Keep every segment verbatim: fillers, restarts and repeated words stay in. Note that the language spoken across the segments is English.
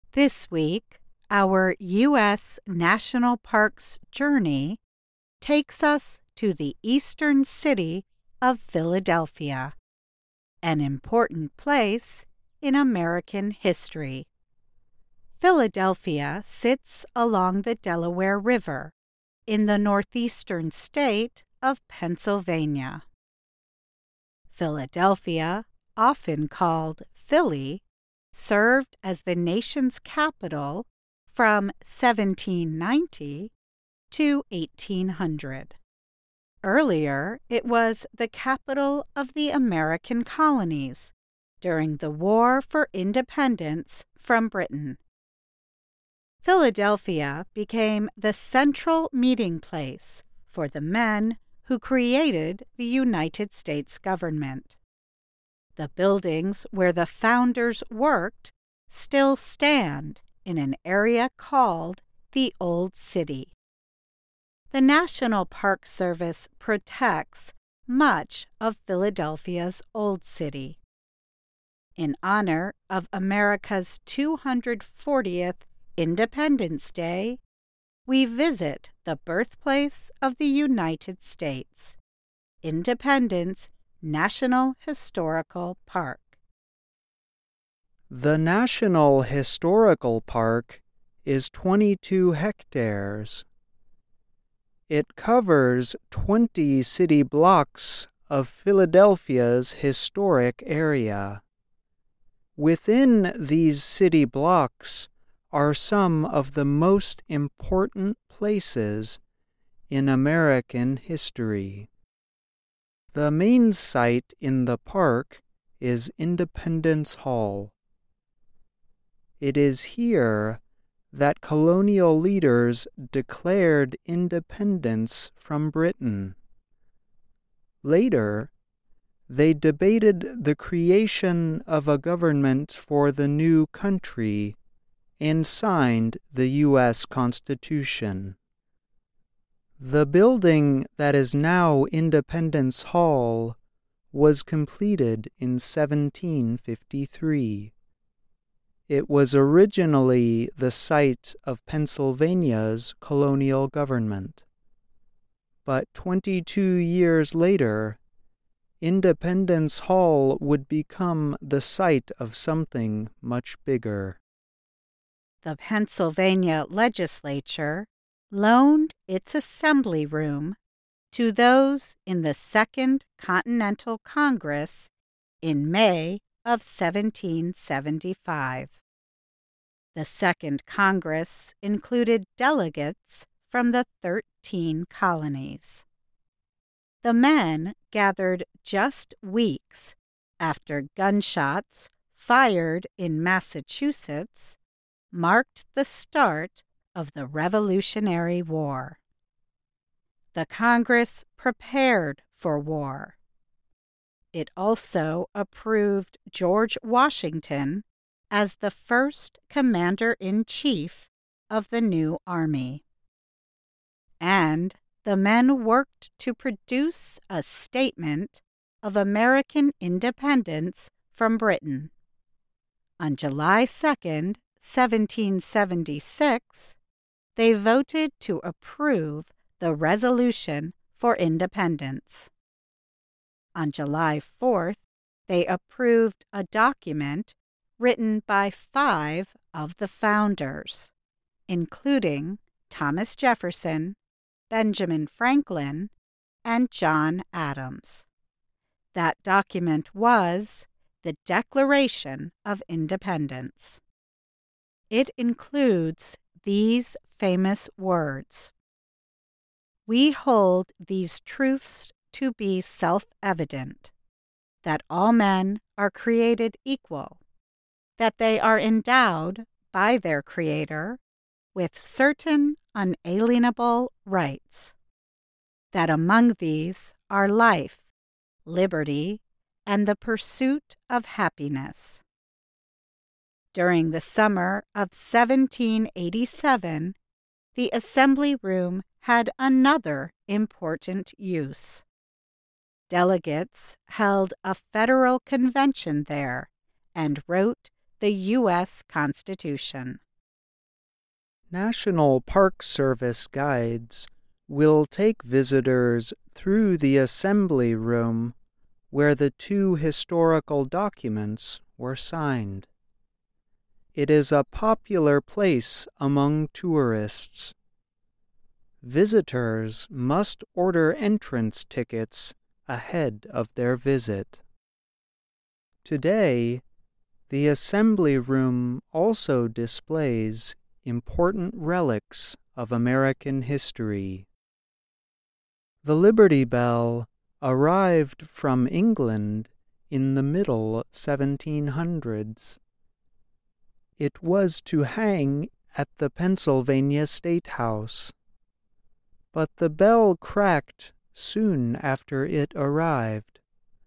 This week, our U S National Parks journey takes us to the eastern city of Philadelphia, an important place in American history. Philadelphia sits along the Delaware River in the northeastern state of Pennsylvania. Philadelphia, often called Philly, served as the nation's capital from seventeen ninety to eighteen hundred. Earlier, it was the capital of the American colonies during the War for Independence from Britain. Philadelphia became the central meeting place for the men who created the United States government. The buildings where the founders worked still stand in an area called the Old City. The National Park Service protects much of Philadelphia's Old City. In honor of America's two hundred fortieth Independence Day, we visit the birthplace of the United States, Independence National Historical Park. The National Historical Park is twenty-two hectares. It covers twenty city blocks of Philadelphia's historic area. Within these city blocks are some of the most important places in American history. The main site in the park is Independence Hall. It is here that colonial leaders declared independence from Britain. Later, they debated the creation of a government for the new country and signed the U S Constitution. The building that is now Independence Hall was completed in seventeen fifty-three. It was originally the site of Pennsylvania's colonial government. But twenty-two years later, Independence Hall would become the site of something much bigger. The Pennsylvania legislature loaned its assembly room to those in the Second Continental Congress in May of seventeen seventy-five. The Second Congress included delegates from the thirteen colonies. The men gathered just weeks after gunshots fired in Massachusetts marked the start of the Revolutionary War. The Congress prepared for war. It also approved George Washington as the first commander-in-chief of the new army. And the men worked to produce a statement of American independence from Britain. On July second, seventeen seventy-six, they voted to approve the Resolution for Independence. On July fourth, they approved a document written by five of the founders, including Thomas Jefferson, Benjamin Franklin, and John Adams. That document was the Declaration of Independence. It includes these famous words: "We hold these truths to be self-evident, that all men are created equal, that they are endowed by their Creator with certain unalienable rights, that among these are life, liberty, and the pursuit of happiness." During the summer of seventeen eighty-seven, the Assembly Room had another important use. Delegates held a federal convention there and wrote the U S Constitution. National Park Service guides will take visitors through the assembly room where the two historical documents were signed. It is a popular place among tourists. Visitors must order entrance tickets ahead of their visit. Today, the assembly room also displays important relics of American history. The Liberty Bell arrived from England in the middle seventeen hundreds. It was to hang at the Pennsylvania State House, but the bell cracked soon after it arrived.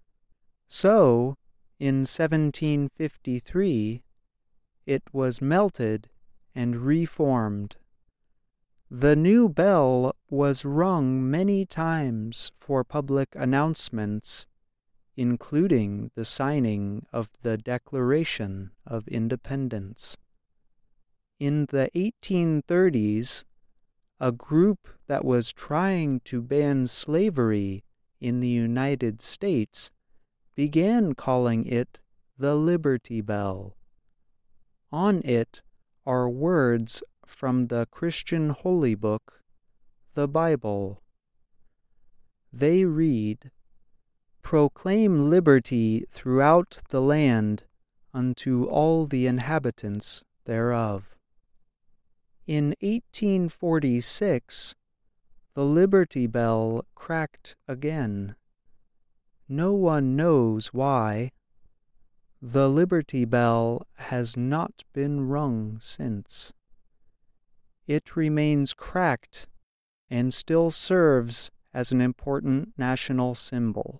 So, in seventeen fifty-three, it was melted and reformed. The new bell was rung many times for public announcements, including the signing of the Declaration of Independence. In the eighteen thirties, a group that was trying to ban slavery in the United States began calling it the Liberty Bell. On it are words from the Christian holy book, the Bible. They read, "Proclaim liberty throughout the land unto all the inhabitants thereof." In eighteen forty-six, the Liberty Bell cracked again. No one knows why. The Liberty Bell has not been rung since. It remains cracked and still serves as an important national symbol.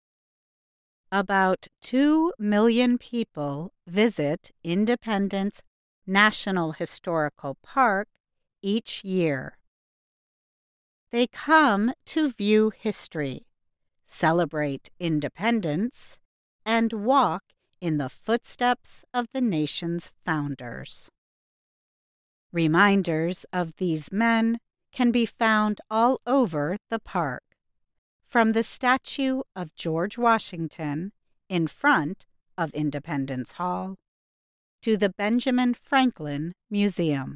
About two million people visit Independence National Historical Park each year. They come to view history, celebrate independence, and walk in the footsteps of the nation's founders. Reminders of these men can be found all over the park, from the statue of George Washington in front of Independence Hall to the Benjamin Franklin Museum.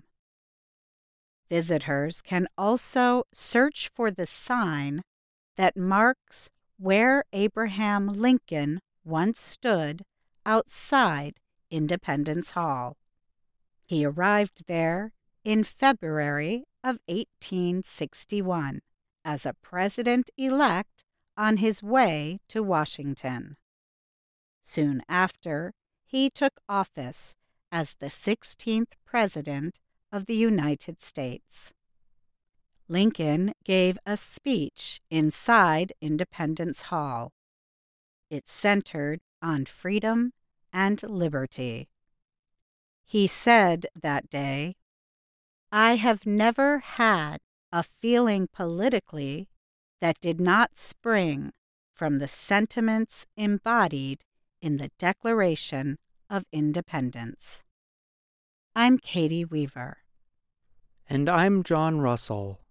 Visitors can also search for the sign that marks where Abraham Lincoln once stood outside Independence Hall. He arrived there in February of eighteen sixty-one as a president-elect on his way to Washington. Soon after, he took office as the sixteenth President of the United States. Lincoln gave a speech inside Independence Hall. It centered on freedom and liberty. He said that day, "I have never had a feeling politically that did not spring from the sentiments embodied in the Declaration of Independence." I'm Katie Weaver. And I'm John Russell.